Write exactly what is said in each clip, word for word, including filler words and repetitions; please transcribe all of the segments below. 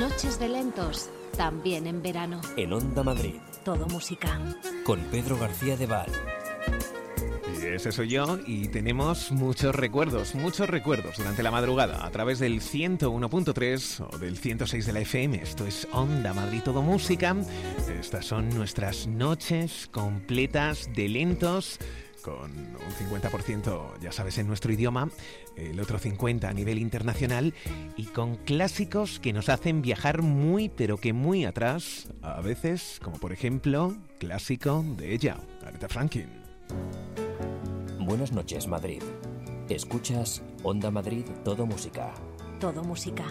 Noches de lentos, también en verano. En Onda Madrid. Todo música. Con Pedro García de Val. Y ese soy yo, y tenemos muchos recuerdos, muchos recuerdos durante la madrugada a través del ciento uno punto tres o del ciento seis de la F M. Esto es Onda Madrid Todo Música. Estas son nuestras noches completas de lentos, con un cincuenta por ciento, ya sabes, en nuestro idioma, el otro cincuenta por ciento a nivel internacional, y con clásicos que nos hacen viajar muy, pero que muy atrás, a veces, como por ejemplo, clásico de ella, Aretha Franklin. Buenas noches, Madrid. Escuchas Onda Madrid Todo Música. Todo música.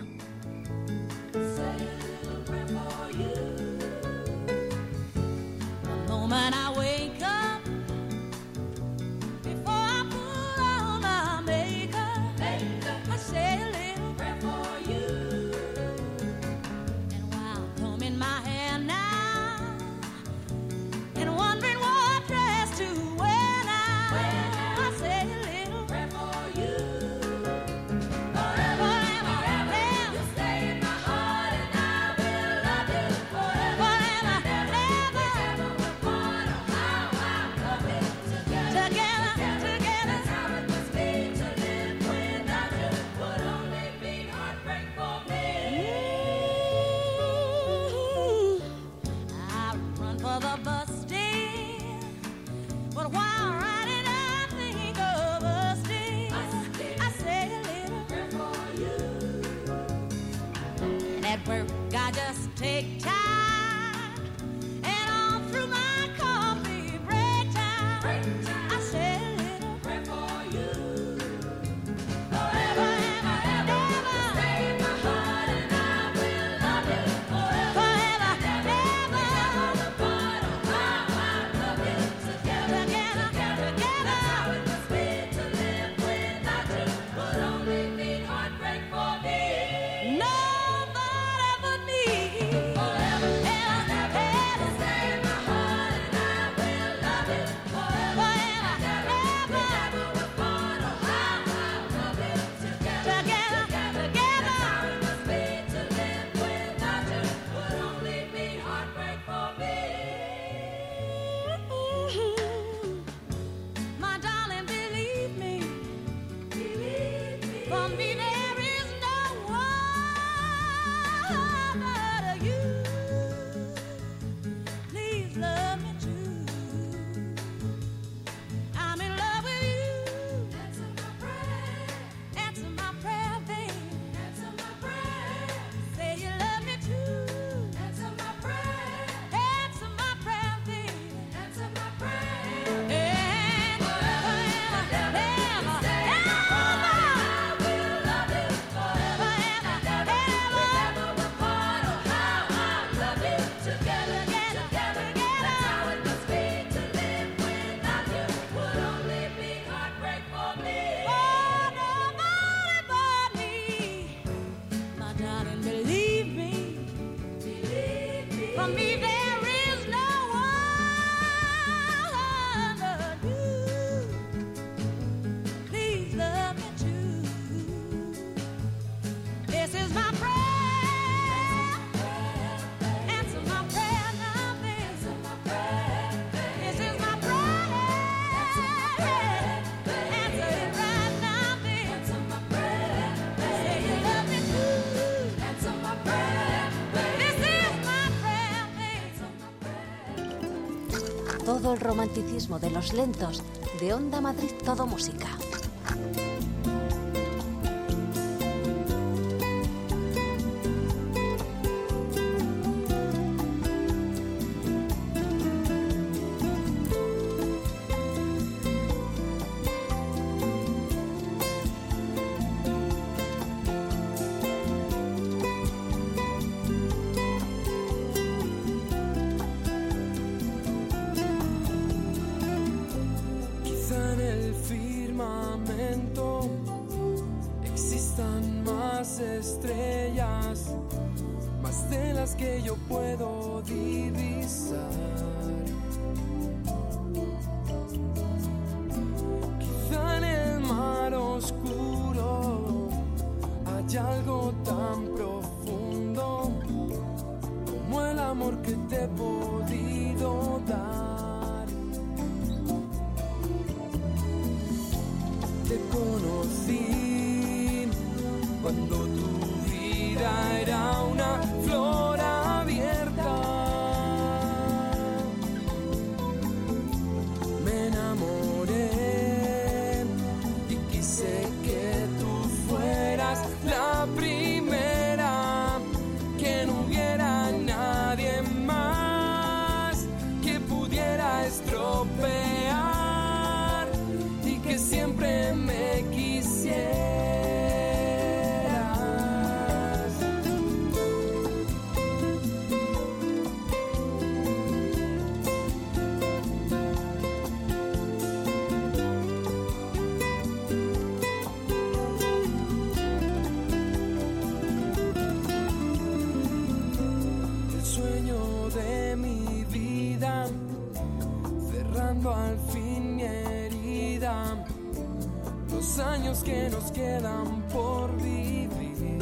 Todo el romanticismo de los lentos de Onda Madrid Todo Música. Estrellas, más de las que yo puedo divisar. Quizá en el mar oscuro hay algo tan profundo amor que te he podido dar. Te conocí cuando tu vida era una flor abierta. Me enamoré y quise que tú fueras la primera, que no hubiera nadie más que pudiera estropear y que siempre me quisieras. Al fin mi herida, los años que nos quedan por vivir.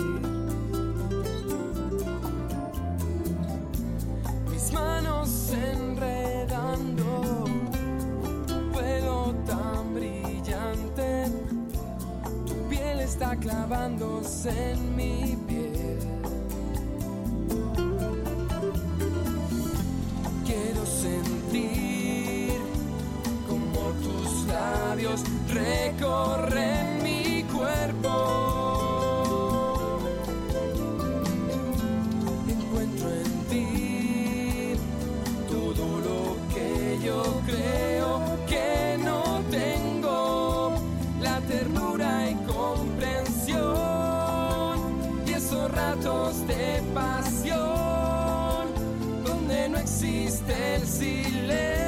Mis manos enredando tu pelo tan brillante, tu piel está clavándose en mi piel. Quiero sentir tus labios recorren mi cuerpo. Encuentro en ti todo lo que yo creo que no tengo, la ternura y comprensión y esos ratos de pasión donde no existe el silencio.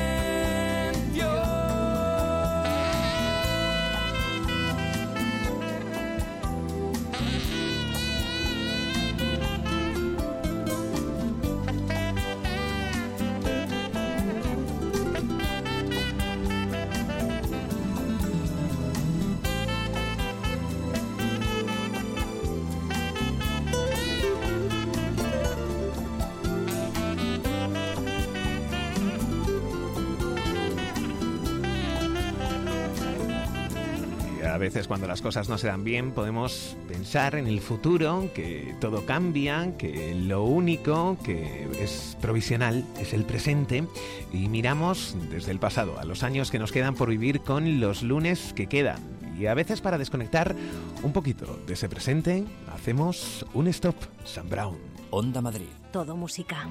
A veces cuando las cosas no se dan bien podemos pensar en el futuro, que todo cambia, que lo único que es provisional es el presente y miramos desde el pasado a los años que nos quedan por vivir con los lunes que quedan. Y a veces para desconectar un poquito de ese presente hacemos un stop. Sam Brown. Onda Madrid. Todo música.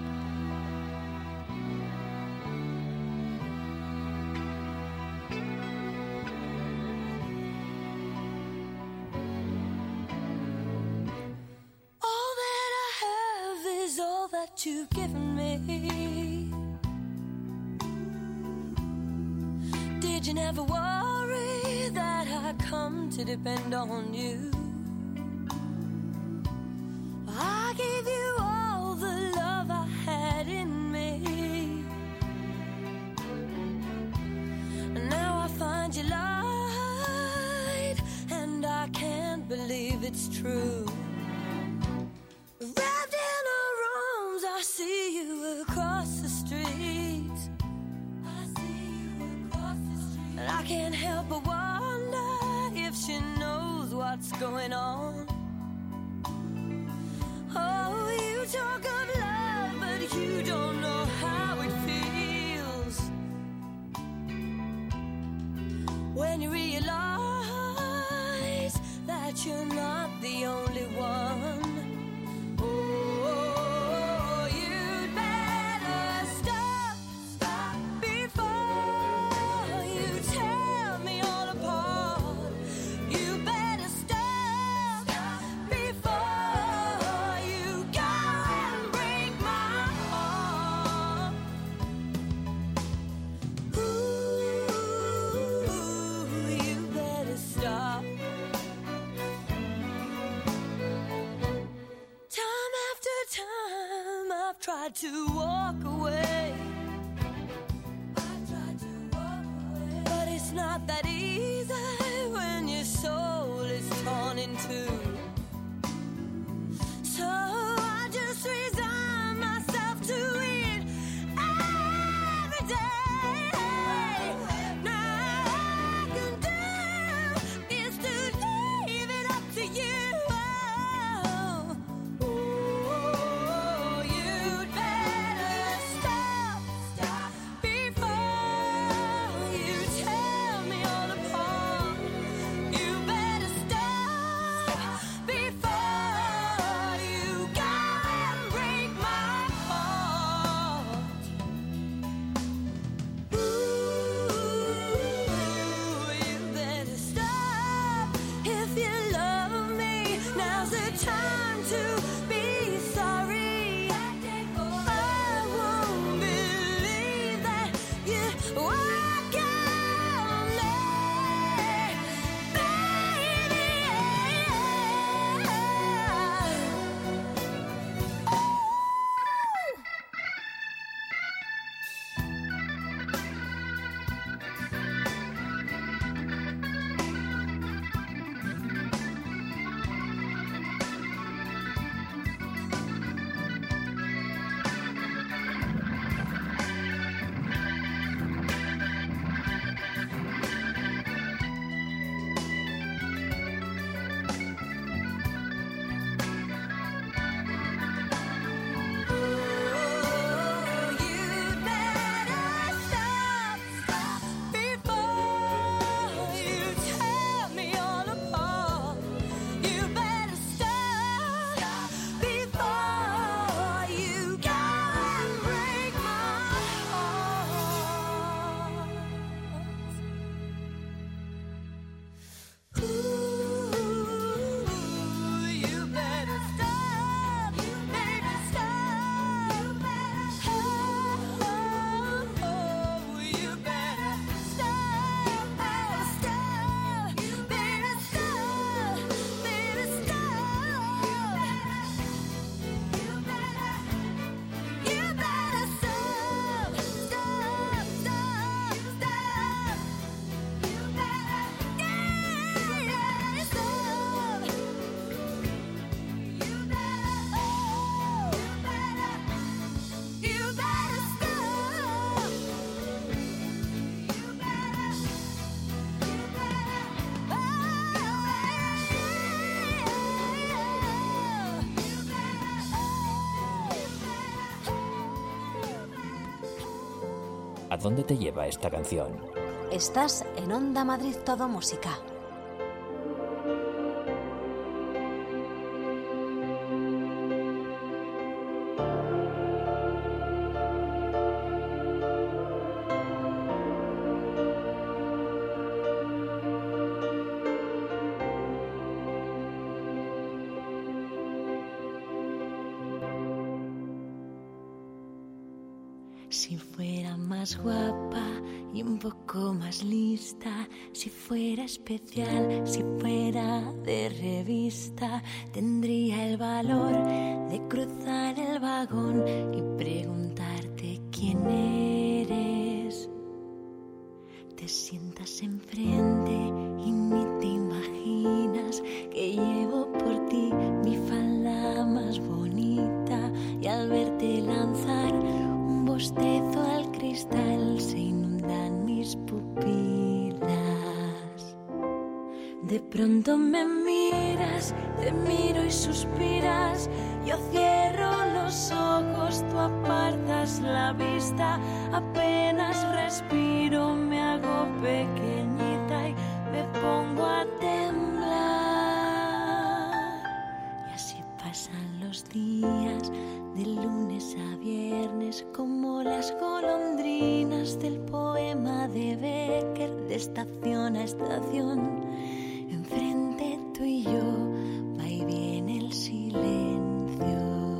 You've given me. Did you never worry that I come to depend on you? I gave you all the love I had in me, and now I find you lied, and I can't believe it's true. Wrapped in her arms, I see you across the street. I see you across the street. And I can't help but wonder if she knows what's going on. Oh, you talk of love, but you don't know how it feels when you realize that you're not the only one. Tried to walk away. I tried to walk away. But it's not that easy when your soul is torn in two. So I just resign myself ¿A dónde te lleva esta canción? Estás en Onda Madrid Todo Música. Si fuera más guapa y un poco más lista, si fuera especial, si fuera de revista, tendría el valor de cruzar el vagón y preguntarte quién eres. Te sientas enfrente y ni te imaginas que llevo por ti mi falda más bonita, y al verte lanzar un bostezo al cristal se inundan mis pupilas. De pronto me miras, te miro y suspiras, yo cierro los ojos, tú apartas la vista, apenas respiro, me hago pequeñita y me pongo a temblar. Y así pasan los días, de lunes a viernes, como las golondrinas del poema de Becker, de estación a estación. Enfrente tú y yo, va y viene el silencio.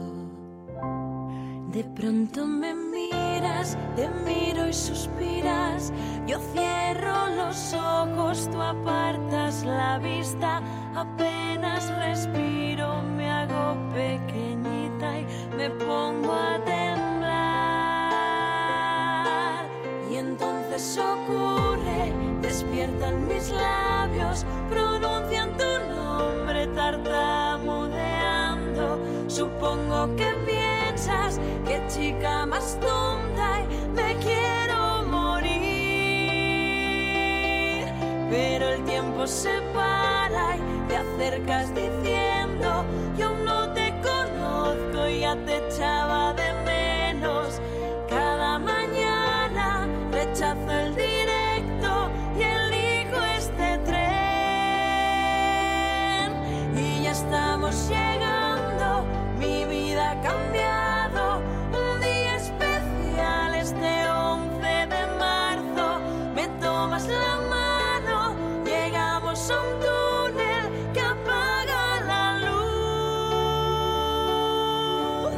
De pronto me miras, te miro y suspiras, yo cierro los ojos, tú apartas la vista, apenas respiro, me hago pequeñita y me pongo a temblar. Y entonces ocurre, despiertan mis labios, pronuncian tu nombre tartamudeando. Supongo que piensas, qué chica más tonta, y me quiero morir. Pero el tiempo se para y te acercas diciendo, yo aún no te conozco, ya te echaba de menos. Cada mañana rechazo el directo y elijo este tren. Y ya estamos llegando, mi vida ha cambiado. Un día especial este once de marzo. Me tomas la mano, llegamos a un túnel que apaga la luz.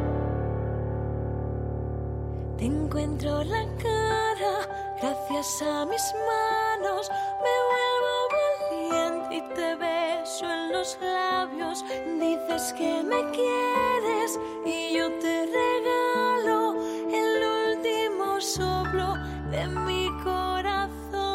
Te encuentro la cara, gracias a mis manos me vuelvo valiente y te beso en los labios. Dices que me quieres y yo te regalo el último soplo de mi corazón.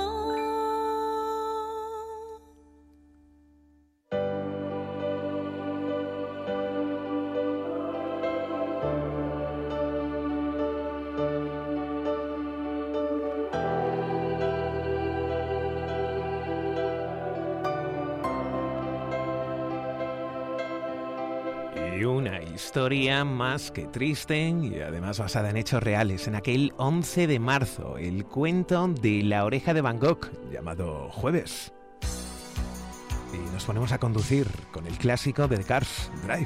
Y una historia más que triste y además basada en hechos reales. En aquel once de marzo, el cuento de La oreja de Van Gogh, llamado Jueves. Y nos ponemos a conducir con el clásico de The Cars, Drive.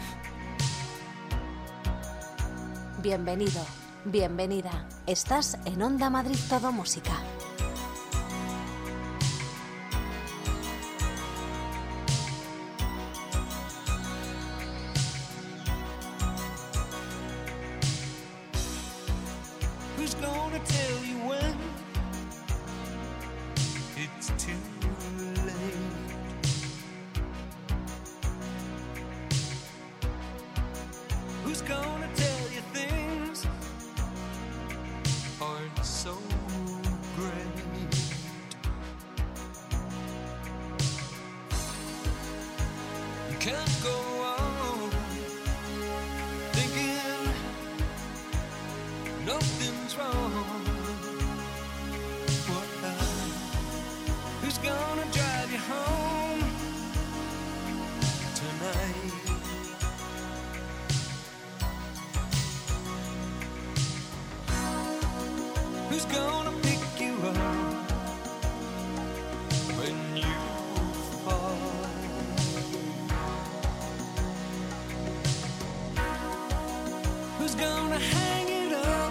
Bienvenido, bienvenida. Estás en Onda Madrid Todo Música. Who's gonna tell you when it's too late? Who's gonna tell you things aren't so great? You can't go on thinking nothing's wrong. What now? Who's gonna drive you home tonight? Who's gonna pick you up when you fall? Who's gonna hang it up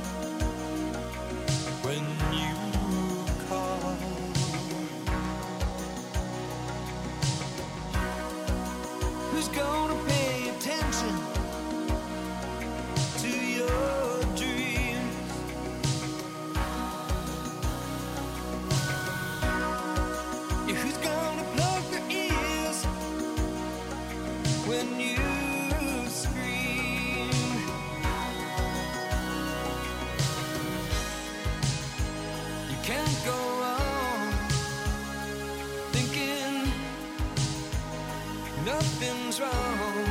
when you call? Who's gonna pay attention to your dreams? Yeah, who's gonna plug their ears when you scream? You can't go on thinking nothing's wrong.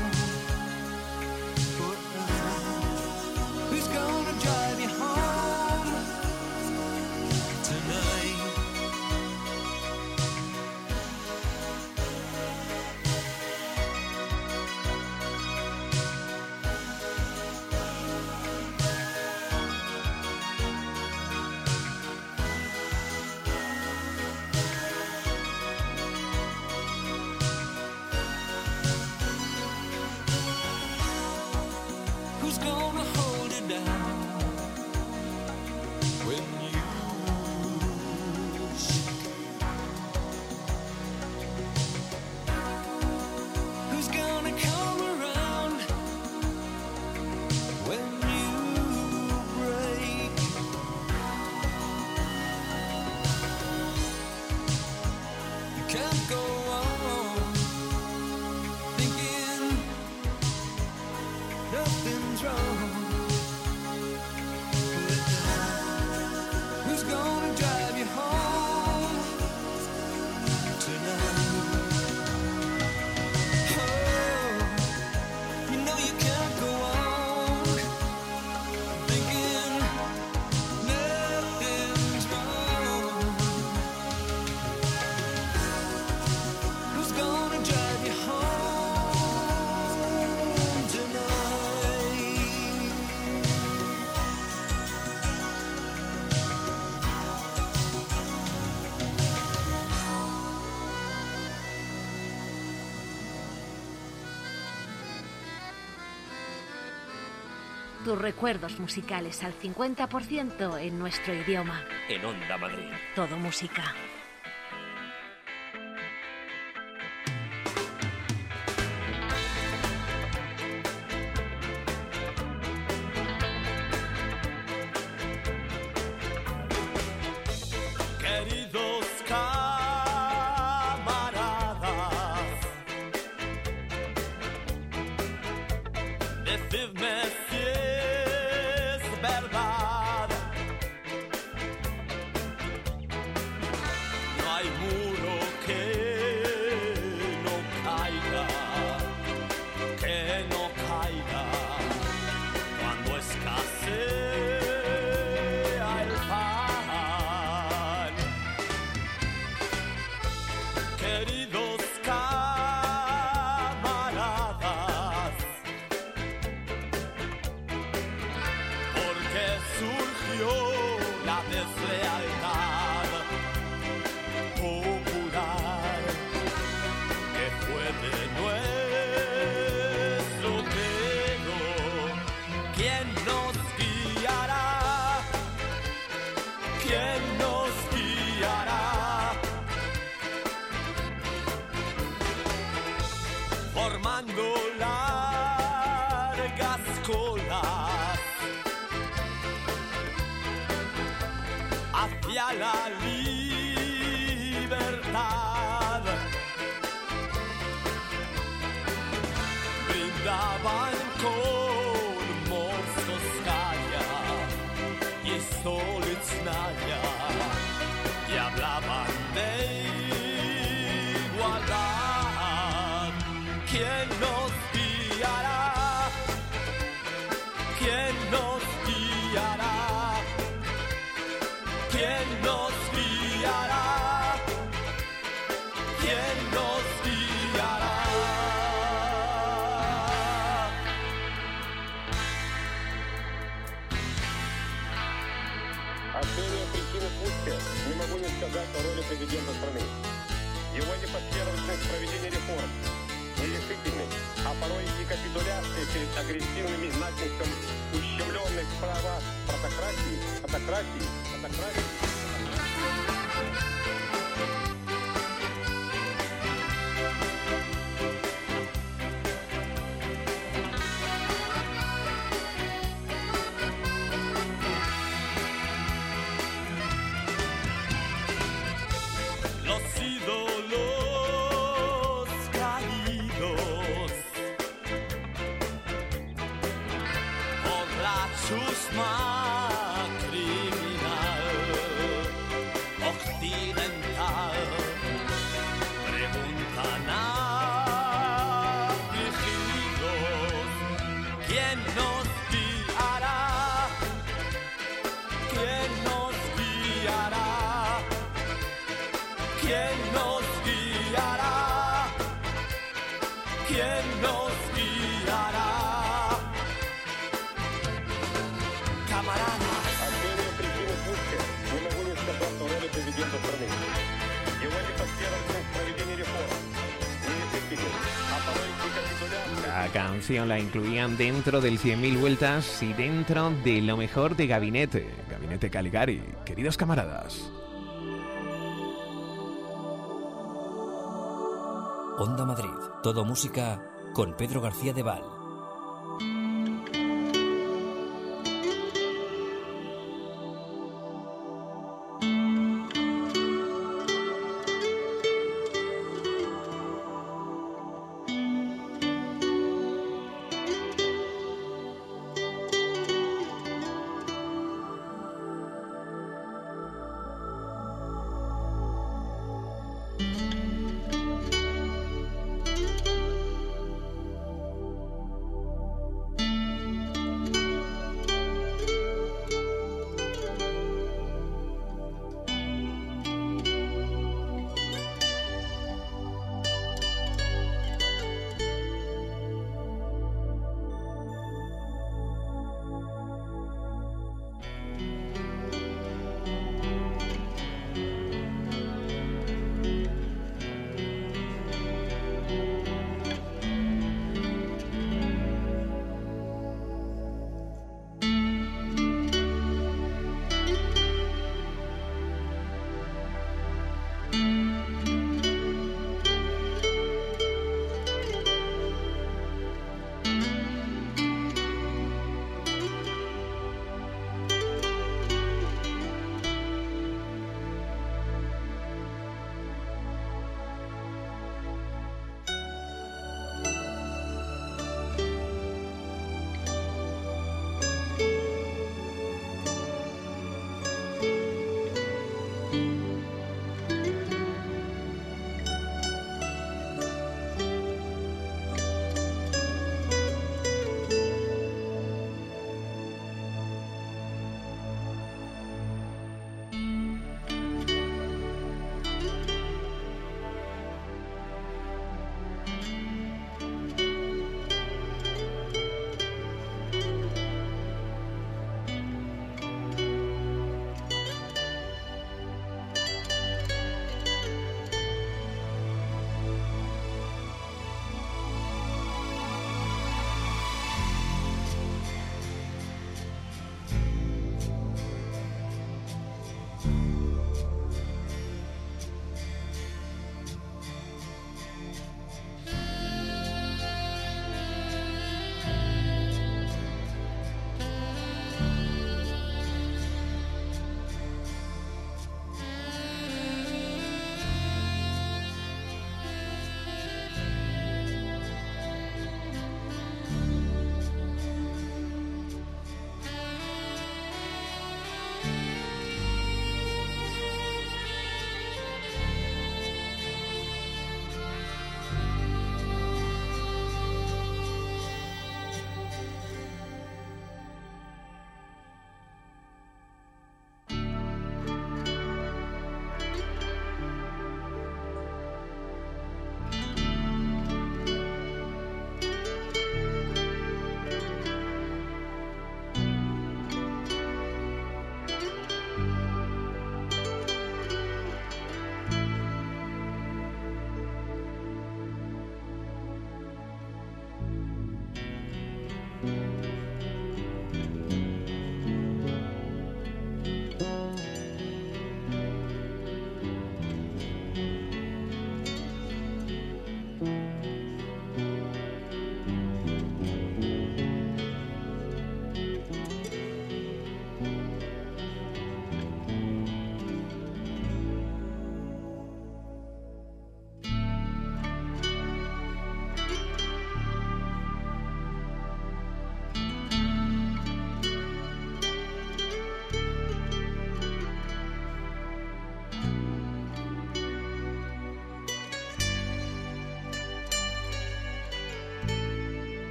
Who's gonna drive you home tonight? Who's gonna hold it down when you shake? Who's gonna come around when you break? You can't go on thinking nothing's wrong. Who's gonna drive you home tonight? Oh, you know you can't go on thinking nothing's wrong. Who's gonna drive you home tonight? Tus recuerdos musicales al cincuenta por ciento en nuestro idioma. En Onda Madrid. Todo música. Queridos camaradas, decidme si es verdad. No hay muro que no caiga, que no caiga cuando escasea el pan. Queridos camaradas, porque surgió la deslealtad popular que fue de nuestro dedo. ¿Quién nos guiará? ¿Quién nos guiará? Formando largas colas hacia la libertad. Brindaban con Moskovskaya y Stolitznaya y hablaban de igualdad. ¿Quién nos guiará? ¿Quién nos guiará? ¿Quién nos guiará? ¿Quién nos guiará? Оценивая причины путча, не могу не сказать о роли президента страны. Его непоследовательность проведения реформ, нерешительность, а порой и капитуляция перед агрессивными натиском ущемленных права протократии, автократии, автократии. La canción la incluían dentro del cien mil vueltas y dentro de lo mejor de Gabinete, Gabinete Caligari. Queridos camaradas. Onda Madrid, todo música con Pedro García de Val.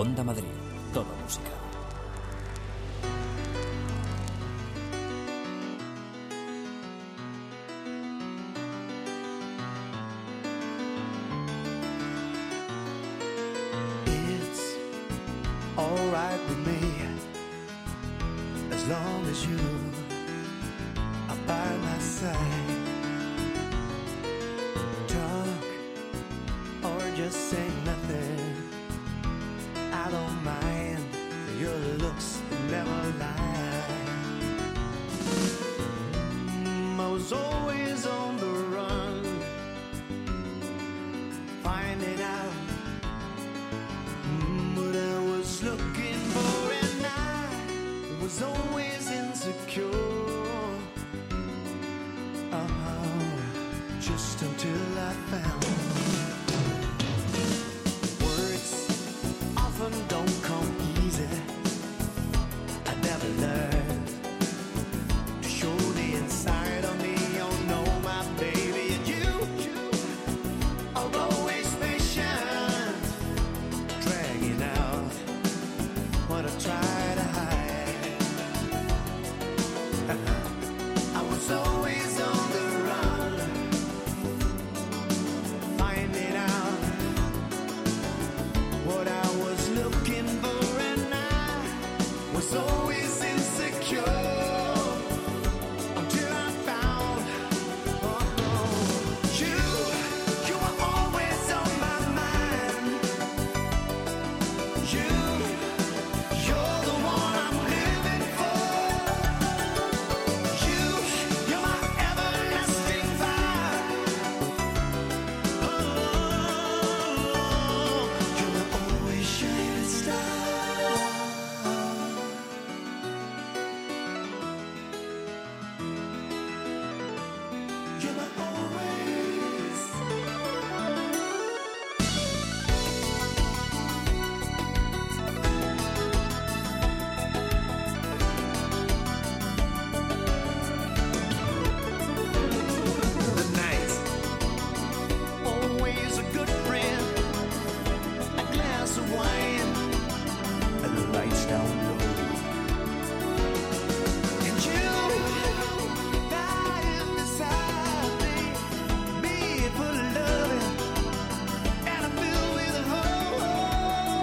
Onda Madrid, todo música. It's alright with me as long as you are by my side. Talk or just say nothing. I don't mind. Your looks never lie. Mm, I was always on the run, finding out mm, what I was looking for, and I was always insecure. Oh, just until I found don't come easy. I never learned to show the inside of me. Oh no, my baby, and you are always patient, dragging out what I try to hide. I was always on the run, finding out what I was looking for, and I was always insecure until I found oh, oh, you. You were always on my mind. You, you're the one I'm living for. You, you're my everlasting fire. Oh, you were always shining star. You were always. The night, always a good friend. A glass of wine and the lights down low. And you lying beside me, me full of loving, and I'm filled with hope.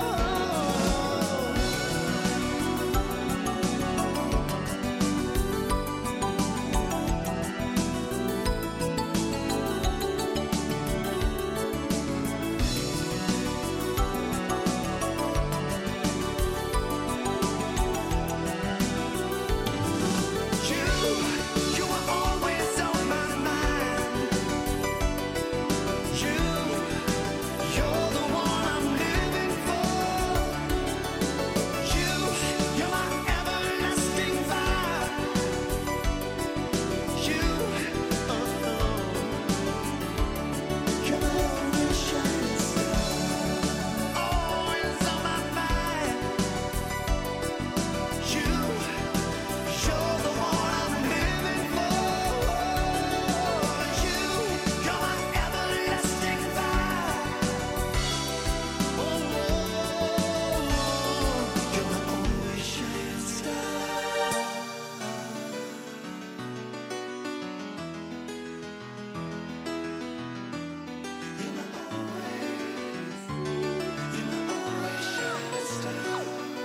You, you were always on my mind. You, you're the one I'm living for. You, you're my everlasting fire. You, oh, oh, you're my always shining star. Always on my mind. You, you're the one I'm living for. You, you're my everlasting fire. Oh, oh, you're my always shining star. You're my always, you're my always shining star.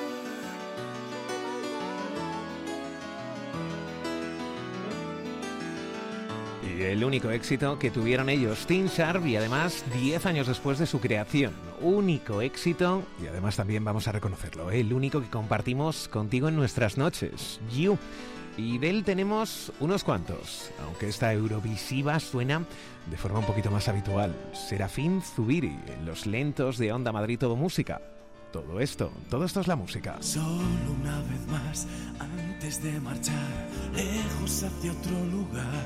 Y el único éxito que tuvieron ellos, Teen Sharp, y además diez años después de su creación. Único éxito, y además también vamos a reconocerlo, ¿eh? El único que compartimos contigo en nuestras noches, You. Y de él tenemos unos cuantos, aunque esta Eurovisiva suena de forma un poquito más habitual. Serafín Zubiri, en los lentos de Onda Madrid Todo Música. Todo esto, todo esto es la música. Solo una vez más, antes de marchar, lejos hacia otro lugar.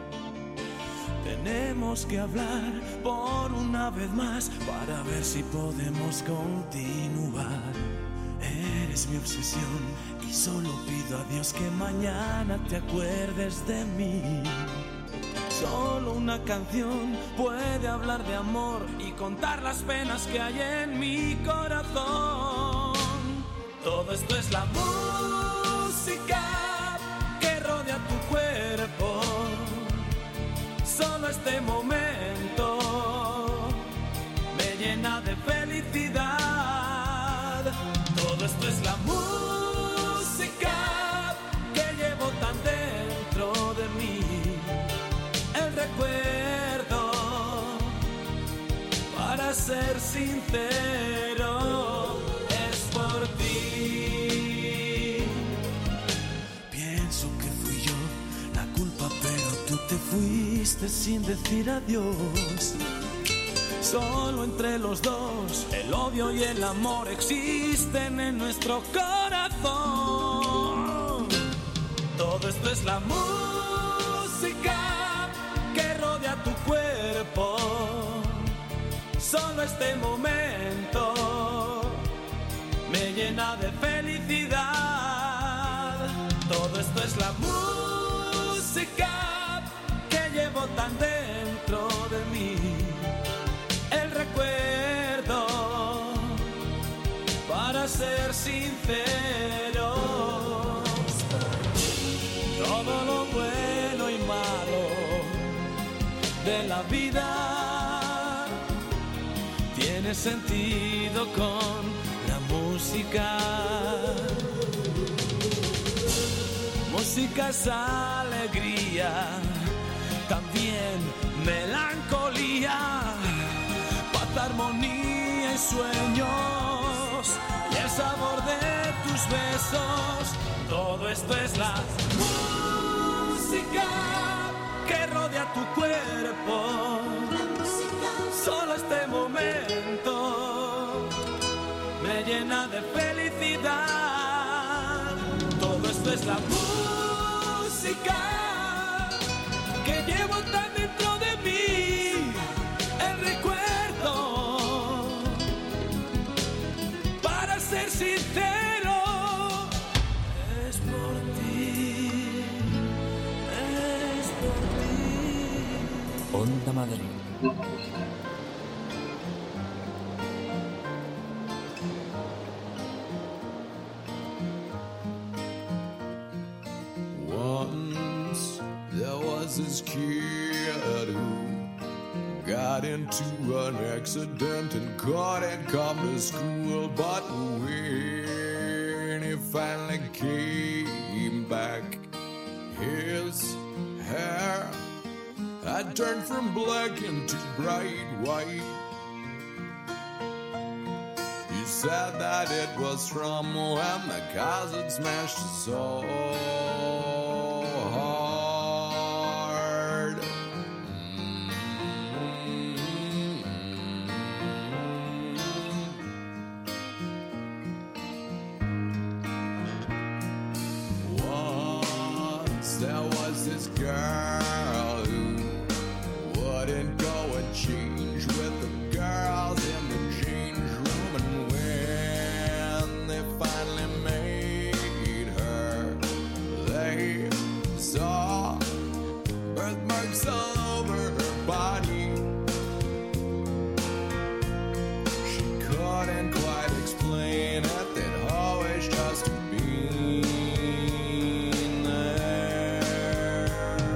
Tenemos que hablar por una vez más para ver si podemos continuar. Eres mi obsesión y solo pido a Dios que mañana te acuerdes de mí. Solo una canción puede hablar de amor y contar las penas que hay en mi corazón. esto es la música que rodea tu cuerpo. Solo este momento me llena de felicidad. Todo esto es la música que llevo tan dentro de mí. El recuerdo, para ser sincero, es por ti. Pienso que fui yo la culpa, pero tú te fuiste sin decir adiós. Solo entre los dos el odio y el amor existen en nuestro corazón. Todo esto es la música que rodea tu cuerpo. Solo este momento me llena de felicidad. Todo esto es la música que llevo tan dentro de mí. El recuerdo, para ser sincero, todo lo bueno y malo de la vida tiene sentido con la música. Música es alegría, también melancolía, paz, armonía y sueños, y el sabor de tus besos. Todo esto es la música que rodea tu cuerpo. Solo este momento me llena de felicidad. Todo esto es la música que llevo tan dentro de mí. El recuerdo, para ser sincero, es por ti, es por ti. Onda Madrid. Once there was this kid who got into an accident and couldn't come to school, but when he finally came back, his hair had turned from black into bright white. He said that it was from when the cars had smashed his soul hard. Once there was this girl who wouldn't go and change with the girls in the change room, and when they finally made her, they saw birthmarks all over her body. She couldn't quite explain it, they'd always just been there.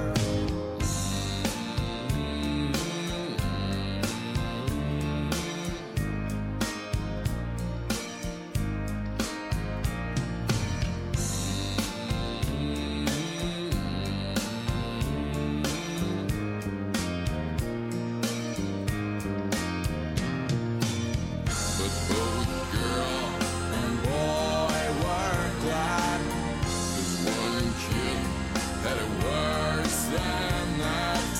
But both girl and boy were glad, 'cause one kid had it worse than that.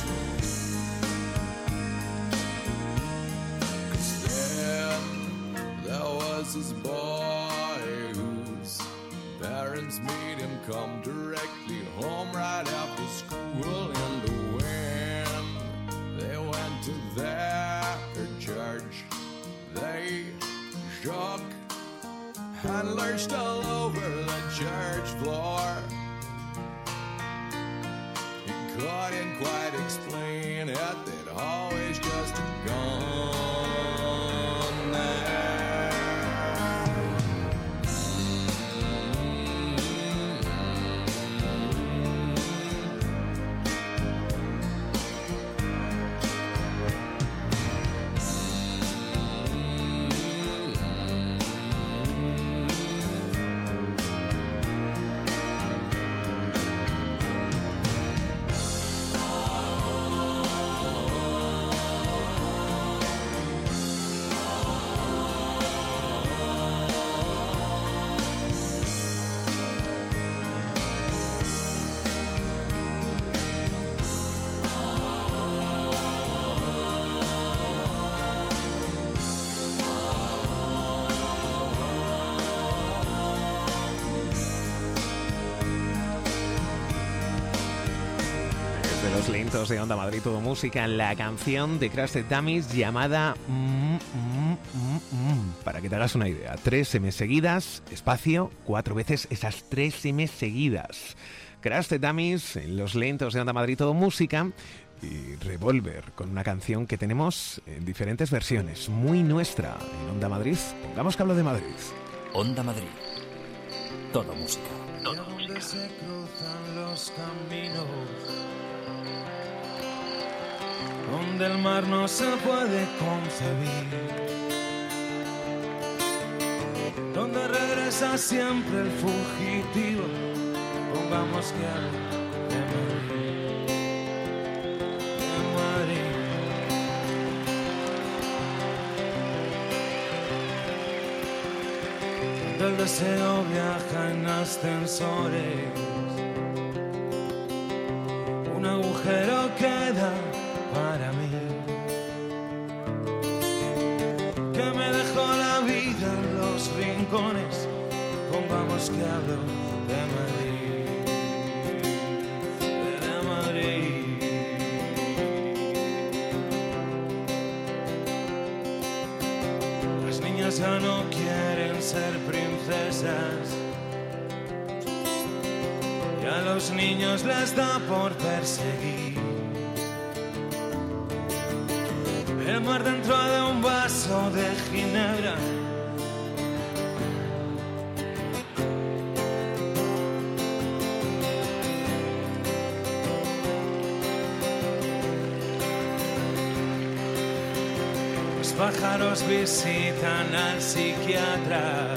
'Cause then there was this boy whose parents made him come directly home right after school, and when they went to their church, they shook and lurched all over the church floor. He couldn't quite explain it, they'd always just gone there. los lentos de Onda Madrid Todo Música, la canción de Crash the Dummies llamada mm, mm, mm, mm. Para que te hagas una idea, tres eme seguidas, espacio, cuatro veces esas tres eme seguidas. Crash the Dummies en los lentos de Onda Madrid Todo Música y Revolver con una canción que tenemos en diferentes versiones, muy nuestra en Onda Madrid. Pongamos que hablo de Madrid. Onda Madrid. Todo música. Todo música. Se cruzan los caminos, donde el mar no se puede concebir, donde regresa siempre el fugitivo. Pongamos que hablo de Madrid, de Madrid. El deseo viaja en ascensores, un agujero queda para mí, que me dejó la vida en los rincones. Pongamos que hablo de Madrid, de Madrid. Las niñas ya no quieren ser princesas, y a los niños les da por perseguir el mar dentro de un vaso de ginebra. Los pájaros visitan al psiquiatra,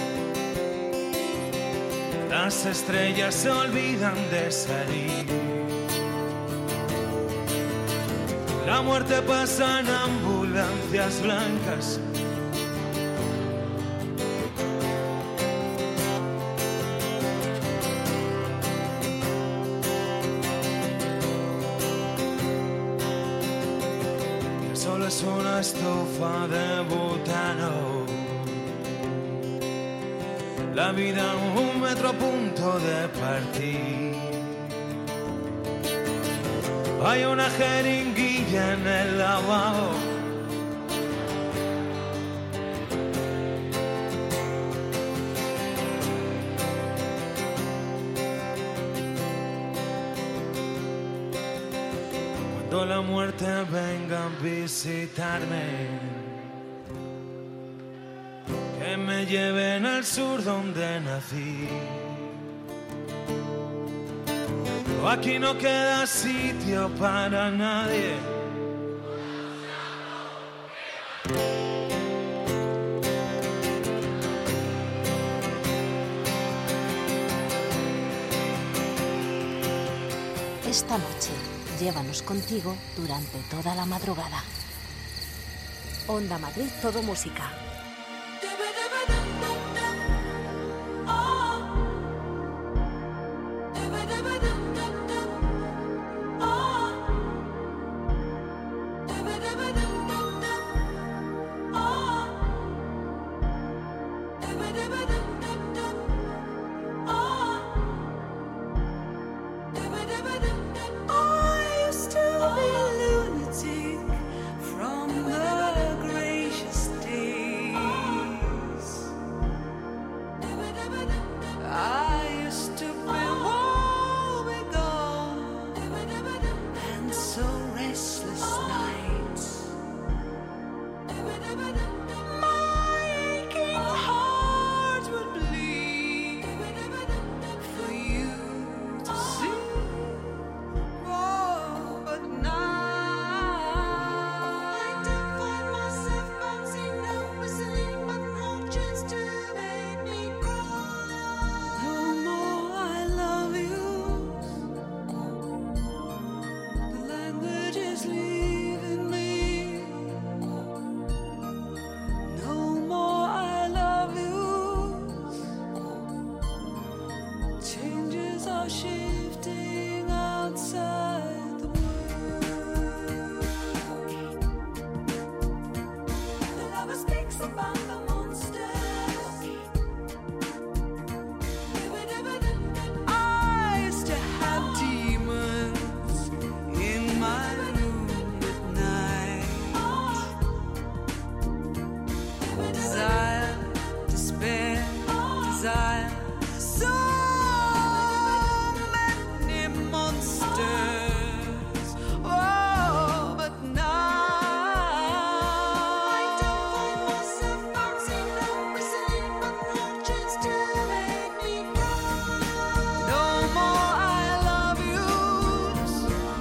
las estrellas se olvidan de salir, la muerte pasa en ambulancias blancas. Que solo es una estufa de butano, la vida un metro a punto de partir. Hay una jeringuilla en el lavabo, cuando la muerte venga a visitarme, que me lleven al sur donde nací. Aquí no queda sitio para nadie. Esta noche, llévanos contigo durante toda la madrugada. Onda Madrid Todo Música. while. So many monsters. Oh, but now I don't find myself bouncing up the same approaches to make me cry. No more I love yous.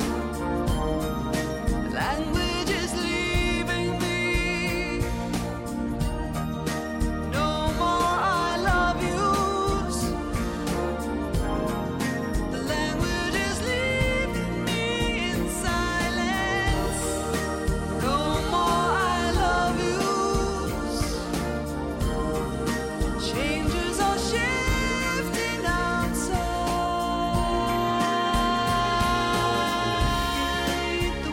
Language is leaving me. No more I love yous. The language is leaving me in silence. No more I love yous. Changes are shifting outside the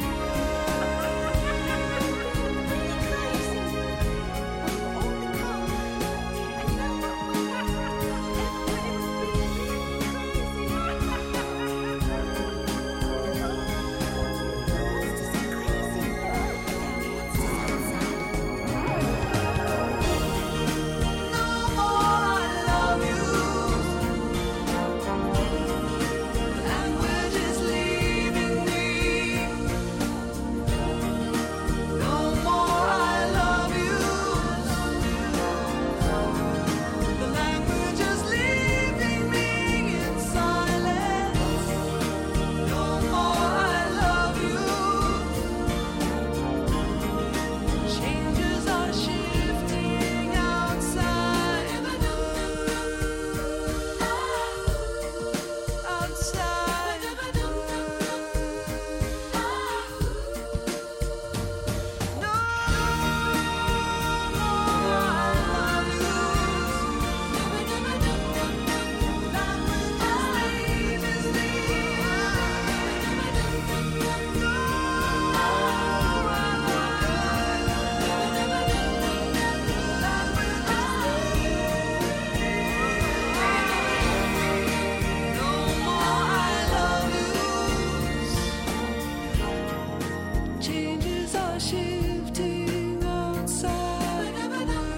changes are shifting outside the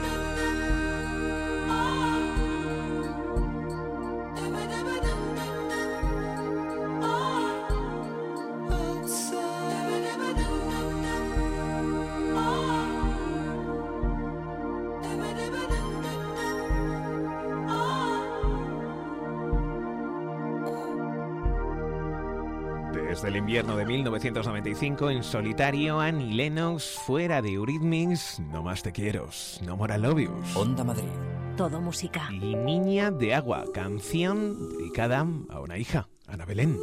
Desde el invierno de mil novecientos noventa y cinco, en solitario, Annie Lennox, fuera de Eurythmics, No Más Te Quiero, No More I Love Yous. Onda Madrid. Todo música. Y Niña de Agua, canción dedicada a una hija, Ana Belén.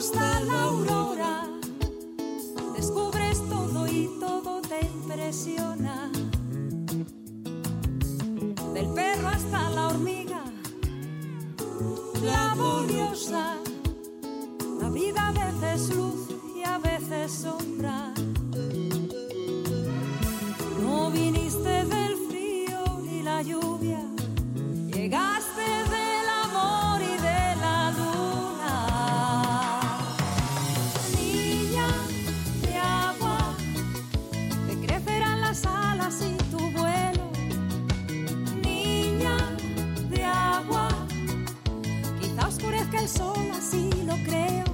hasta la aurora. Descubres todo y todo te impresiona. Del perro hasta la hormiga laboriosa. La vida a veces luz y a veces sombra. No viniste del frío ni la lluvia, llegaste del amor y de la luna. Niña de agua, te crecerán las alas y tu vuelo. Niña de agua, quizá oscurezca el sol, así lo creo.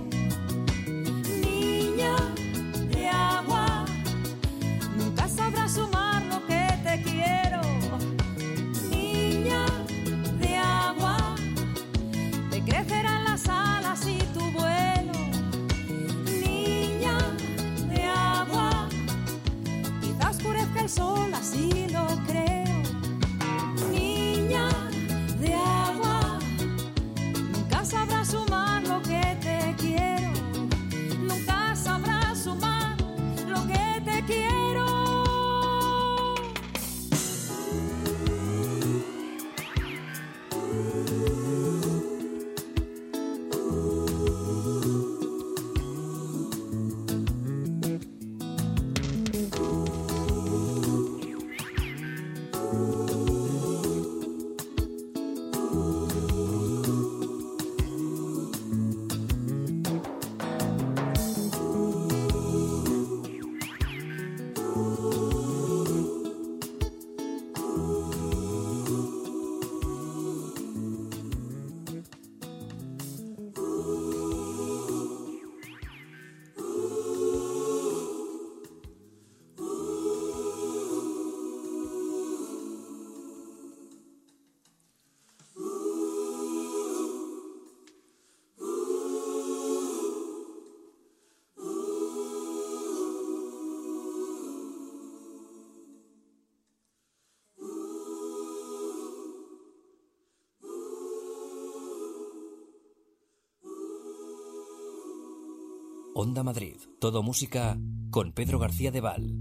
Niña de agua, nunca sabrás sumar lo que te quiero. Niña de agua, te crecerán las alas y tu vuelo. Niña de agua, quizá oscurezca el sol, así lo creo. Niña de agua, nunca sabrás sumar lo que te quiero. Nunca sabrás sumar lo que te quiero. Onda Madrid, todo música con Pedro García de Val.